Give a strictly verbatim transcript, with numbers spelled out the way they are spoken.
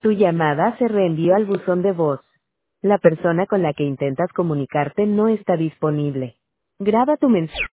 Tu llamada se reenvió al buzón de voz. La persona con la que intentas comunicarte no está disponible. Graba tu mensaje.